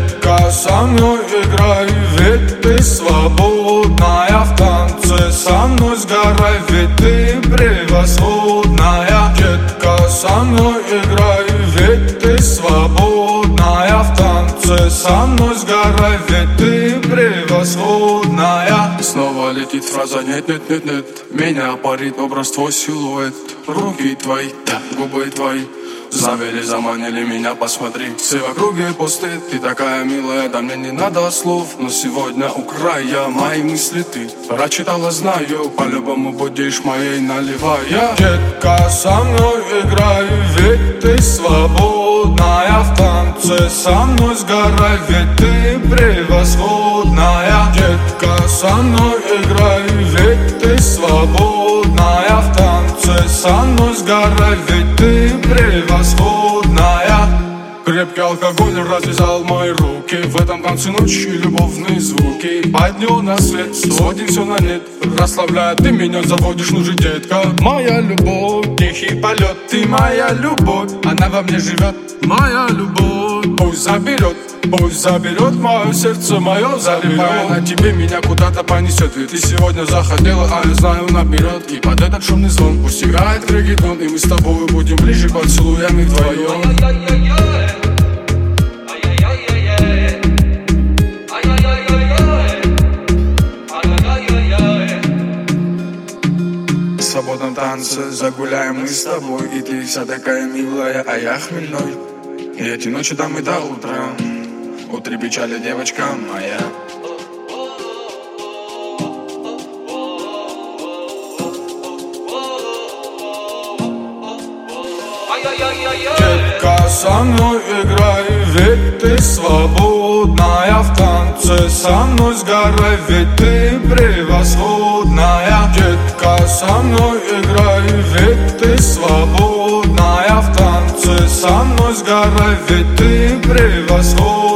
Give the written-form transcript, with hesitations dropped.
Детка, со мной играй, ведь ты свободная. В танце со мной сгорай, ведь ты превосходная. Детка, со мной играй, ведь ты свободная. В танце со мной сгорай, ведь ты превосходная. Снова летит фраза нет, нет, нет, нет. Меня парит образ твой силуэт. Руки твои, да, губы твои завели, заманили меня, посмотри. Все в округе пусты, ты такая милая, да мне не надо слов. Но сегодня у края мои мысли ты прочитала, знаю, по-любому будешь моей, наливая. Детка, со мной играй, ведь ты свободная. В танце со мной сгорай, ведь ты превосходная. Детка, со мной играй, ведь ты свободная. В танце со мной сгорай, ведь ты превосходная. Крепкий алкоголь развязал мои руки. В этом танце ночи любовные звуки. Поднял на свет, сводим все на нет. Расслабляя, ты меня заводишь, ну же, детка. Моя любовь, тихий полет. Ты моя любовь, она во мне живет. Моя любовь, пусть заберет мое сердце, мое залипая на тебе, меня куда-то понесет. Ведь ты сегодня захотела, а я знаю наперед. И под этот шумный звон пусть играет реггетон. И мы с тобой будем ближе поцелуями вдвоем. В свободном танце загуляем мы с тобой. И ты вся такая милая, а я хмельной. И эти ночи там и до утра. Утри печали, девочка моя. Детка, со мной играй, ведь ты свободная. В танце со мной сгорай, ведь ты превосходная. Детка, со мной играй, ведь ты свободная. В танце со мной сгорай, ведь ты превосходная.